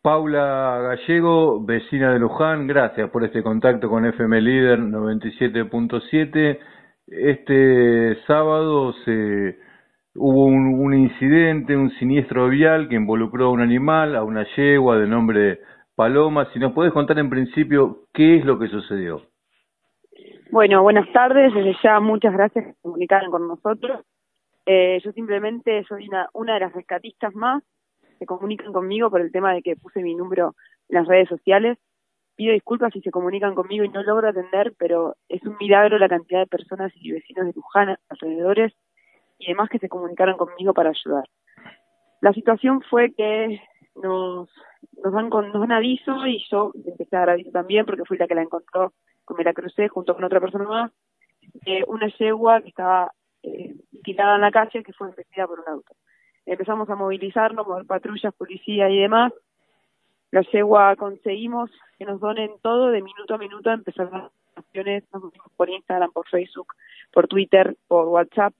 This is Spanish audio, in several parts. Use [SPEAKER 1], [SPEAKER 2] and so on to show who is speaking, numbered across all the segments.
[SPEAKER 1] Paula Gallego, vecina de Luján, gracias por este contacto con FM Líder 97.7. Este sábado hubo un incidente, un siniestro vial que involucró a un animal, a una yegua de nombre Paloma. Si nos podés contar en principio qué es lo que sucedió.
[SPEAKER 2] Bueno, buenas tardes. Desde ya muchas gracias por comunicar con nosotros. Yo simplemente soy una de las rescatistas más que comunican conmigo por el tema de que puse mi número en las redes sociales. Pido disculpas si se comunican conmigo y no logro atender, pero es un milagro la cantidad de personas y vecinos de Luján, alrededores y demás que se comunicaron conmigo para ayudar. La situación fue que nos dan aviso y yo empecé a dar aviso también porque fui la que la encontró, me la crucé junto con otra persona más, una yegua que estaba tirada en la calle que fue embestida por un auto. Empezamos a movilizarnos, mover patrullas, policía y demás. La yegua conseguimos que nos donen todo de minuto a minuto, empezar las donaciones, nos unimos por Instagram, por Facebook, por Twitter, por WhatsApp.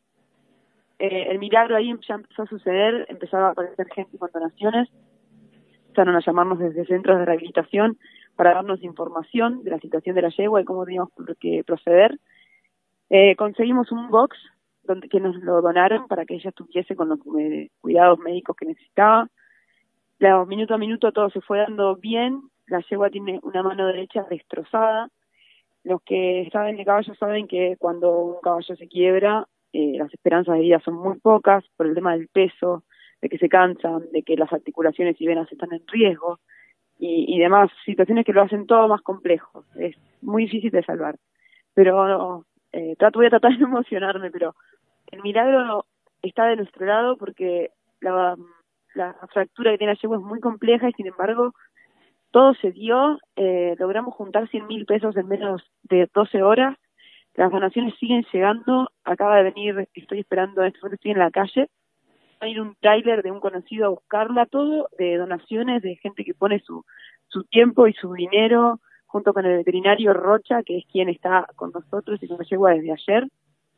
[SPEAKER 2] El milagro ahí ya empezó a suceder, empezaron a aparecer gente con donaciones, empezaron a llamarnos desde centros de rehabilitación para darnos información de la situación de la yegua y cómo teníamos que proceder. Conseguimos un box que nos lo donaron para que ella estuviese con los cuidados médicos que necesitaba. Minuto a minuto todo se fue dando bien. La yegua tiene una mano derecha destrozada. Los que saben de caballos saben que cuando un caballo se quiebra, las esperanzas de vida son muy pocas por el tema del peso, de que se cansan, de que las articulaciones y venas están en riesgo y demás situaciones que lo hacen todo más complejo. Es muy difícil de salvar. Pero voy a tratar de no emocionarme, pero el milagro está de nuestro lado porque la fractura que tiene la yegua es muy compleja y sin embargo todo se dio. Logramos juntar 100.000 pesos en menos de 12 horas. Las donaciones siguen llegando. Acaba de venir, estoy esperando, en este momento estoy en la calle, va a ir un tráiler de un conocido a buscarla, todo de donaciones de gente que pone su tiempo y su dinero, junto con el veterinario Rocha, que es quien está con nosotros y con la yegua desde ayer.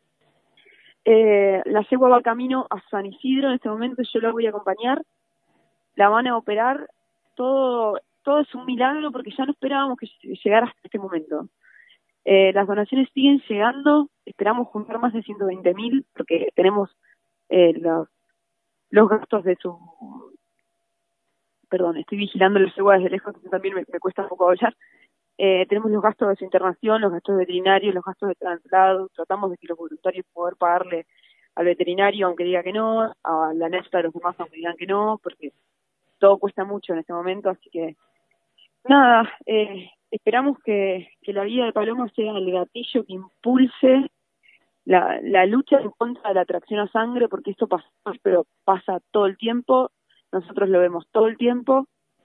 [SPEAKER 2] La yegua va camino a San Isidro en este momento, yo la voy a acompañar, la van a operar, todo es un milagro porque ya no esperábamos que llegara hasta este momento. Las donaciones siguen llegando, esperamos juntar más de 120.000 porque tenemos los gastos de su... Perdón, estoy vigilando la yegua desde lejos, que también me cuesta un poco hablar. Tenemos los gastos de su internación, los gastos veterinarios, los gastos de traslado. Tratamos de que los voluntarios poder pagarle al veterinario aunque diga que no, a la nefta de los demás aunque digan que no, porque todo cuesta mucho en este momento, así que nada, esperamos que la vida de Paloma sea el gatillo que impulse la lucha en contra de la tracción a sangre, porque esto pasa todo el tiempo, nosotros lo vemos todo el tiempo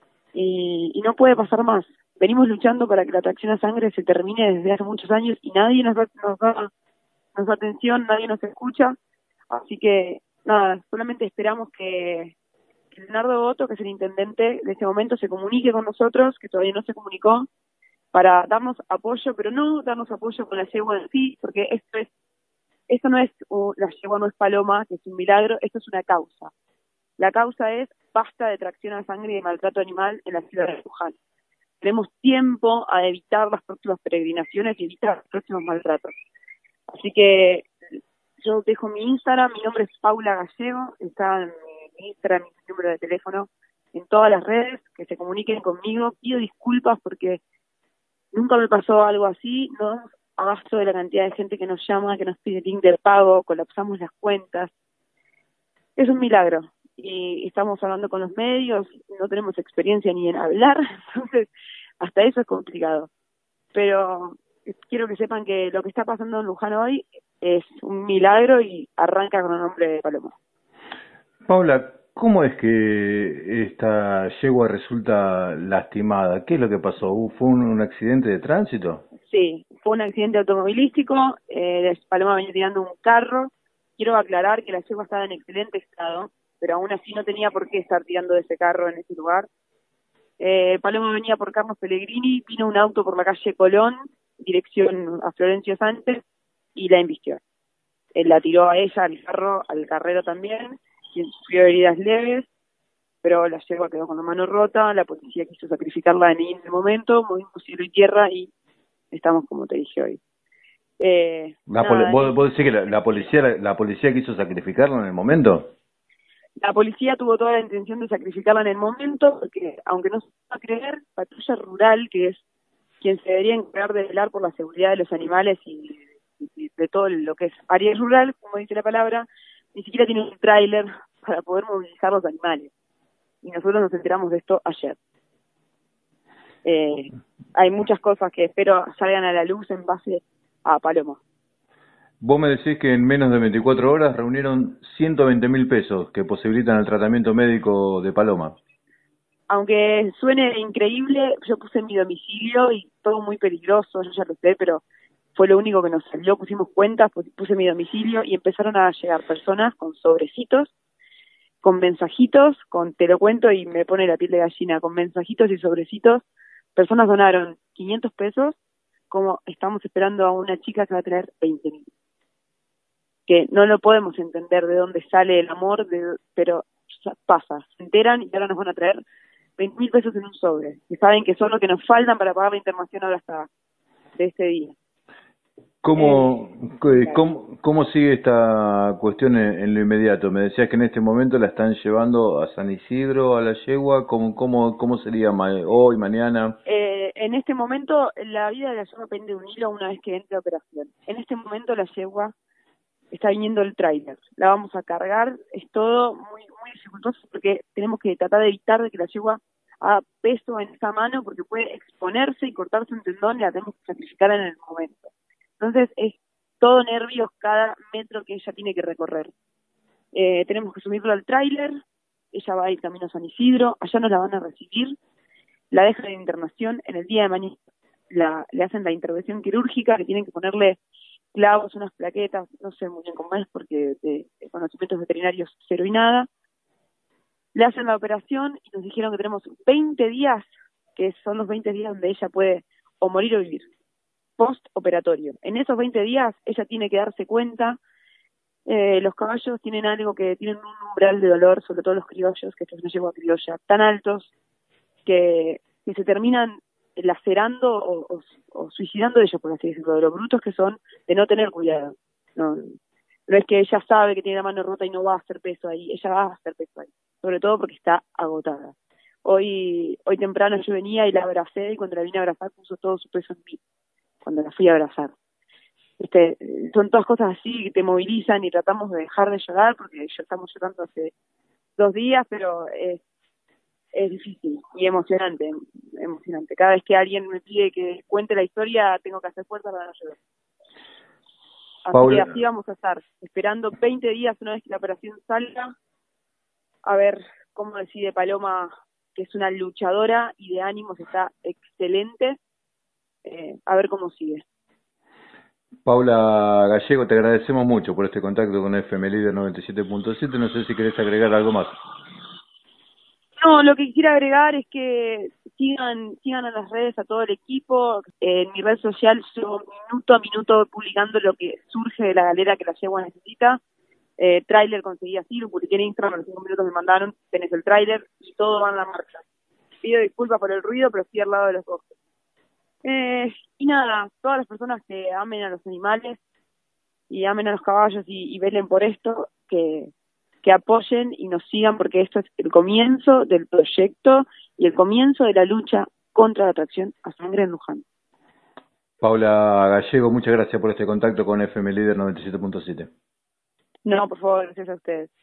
[SPEAKER 2] y no puede pasar más. Venimos luchando para que la tracción a sangre se termine desde hace muchos años y nadie nos da atención, nadie nos escucha, así que nada, solamente esperamos que Leonardo Boto, que es el intendente de este momento, se comunique con nosotros, que todavía no se comunicó, para darnos apoyo, pero no darnos apoyo con la yegua en sí, porque esto no es, la yegua no es Paloma, que es un milagro, esto es una causa. La causa es basta de tracción a sangre y de maltrato animal en la ciudad de Luján. Tenemos tiempo a evitar las próximas peregrinaciones y evitar los próximos maltratos. Así que yo dejo mi Instagram, mi nombre es Paula Gallego, está en mi Instagram, mi número de teléfono, en todas las redes, que se comuniquen conmigo. Pido disculpas porque nunca me pasó algo así, no damos abasto de la cantidad de gente que nos llama, que nos pide link de pago, colapsamos las cuentas. Es un milagro y estamos hablando con los medios, no tenemos experiencia ni en hablar, entonces hasta eso es complicado. Pero quiero que sepan que lo que está pasando en Luján hoy es un milagro y arranca con el nombre de Paloma.
[SPEAKER 1] Paula, ¿cómo es que esta yegua resulta lastimada? ¿Qué es lo que pasó? ¿Fue un accidente de tránsito?
[SPEAKER 2] Sí, fue un accidente automovilístico, Paloma venía tirando un carro. Quiero aclarar que la yegua estaba en excelente estado, pero aún así no tenía por qué estar tirando de ese carro en ese lugar. Paloma venía por Carlos Pellegrini, vino un auto por la calle Colón, dirección a Florencio Sánchez, y la embistió. Él la tiró a ella, al carro, al carrero también, quien sufrió heridas leves. pero la yegua quedó con la mano rota, la policía quiso sacrificarla en el momento, movimos cielo y tierra y estamos como te dije hoy.
[SPEAKER 1] ¿Vos decís que la policía quiso sacrificarlo en el momento?
[SPEAKER 2] La policía tuvo toda la intención de sacrificarla en el momento, porque aunque no se va a creer, Patrulla Rural, que es quien se debería encargar de velar por la seguridad de los animales y de todo lo que es área rural, como dice la palabra, ni siquiera tiene un tráiler para poder movilizar los animales. Y nosotros nos enteramos de esto ayer. Hay muchas cosas que espero salgan a la luz en base a Paloma.
[SPEAKER 1] Vos me decís que en menos de 24 horas reunieron 120.000 pesos que posibilitan el tratamiento médico de Paloma.
[SPEAKER 2] Aunque suene increíble, yo puse mi domicilio y todo muy peligroso, yo ya lo sé, pero fue lo único que nos salió, pusimos cuentas, puse mi domicilio y empezaron a llegar personas con sobrecitos, con mensajitos, te lo cuento y me pone la piel de gallina, con mensajitos y sobrecitos. Personas donaron 500 pesos, como estamos esperando a una chica que va a traer 20.000. Que no lo podemos entender de dónde sale el amor, pero ya pasa, se enteran y ahora nos van a traer 20.000 pesos en un sobre, y saben que son lo que nos faltan para pagar la internación ahora hasta de este día.
[SPEAKER 1] ¿Cómo,
[SPEAKER 2] Claro.
[SPEAKER 1] cómo sigue esta cuestión en lo inmediato? Me decías que en este momento la están llevando a San Isidro, a la yegua. ¿Cómo sería hoy, mañana?
[SPEAKER 2] En este momento, la vida de la yegua pende de un hilo una vez que entre a operación. En este momento, la yegua está viniendo el tráiler. La vamos a cargar, es todo muy dificultoso porque tenemos que tratar de evitar de que la yegua haga peso en esa mano porque puede exponerse y cortarse un tendón y la tenemos que sacrificar en el momento. Entonces es todo nervios cada metro que ella tiene que recorrer. Tenemos que subirlo al tráiler, ella va a ir camino a San Isidro, allá nos la van a recibir, la dejan en internación, en el día de mañana le hacen la intervención quirúrgica, que tienen que ponerle clavos, unas plaquetas, no sé muy bien cómo es porque de conocimientos veterinarios cero y nada. Le hacen la operación y nos dijeron que tenemos 20 días, que son los 20 días donde ella puede o morir o vivir, postoperatorio. En esos 20 días ella tiene que darse cuenta. Los caballos tienen algo que tienen un umbral de dolor, sobre todo los criollos, que esto es una yegua criolla, tan altos que se terminan lacerando o suicidando de ellos, por así decirlo, de lo brutos que son, de no tener cuidado. No es que ella sabe que tiene la mano rota y no va a hacer peso ahí, ella va a hacer peso ahí, sobre todo porque está agotada. Hoy temprano yo venía y la abracé, y cuando la vine a abrazar puso todo su peso en mí, cuando la fui a abrazar. Son todas cosas así que te movilizan y tratamos de dejar de llorar, porque ya estamos llorando hace 2 días, pero es difícil y emocionante. Cada vez que alguien me pide que cuente la historia, tengo que hacer fuerza para no llorar. Así que así vamos a estar, esperando 20 días una vez que la operación salga, a ver cómo decide Paloma, que es una luchadora y de ánimos está excelente, a ver cómo sigue.
[SPEAKER 1] Paula Gallego, te agradecemos mucho por este contacto con FM Líder 97.7. No sé si querés agregar algo más.
[SPEAKER 2] No, lo que quisiera agregar es que sigan a las redes, a todo el equipo. En mi red social yo minuto a minuto publicando lo que surge de la galera que la yegua necesita. Tráiler conseguí así, lo publiqué en Instagram, a los 5 minutos me mandaron, tenés el tráiler y todo va en la marcha. Pido disculpas por el ruido, pero estoy al lado de los dos. Y nada, todas las personas que amen a los animales y amen a los caballos y velen por esto, que apoyen y nos sigan, porque esto es el comienzo del proyecto y el comienzo de la lucha contra la atracción a sangre en Luján.
[SPEAKER 1] Paula Gallego, muchas gracias por este contacto con FM Líder 97.7.
[SPEAKER 2] No, por favor, gracias a ustedes.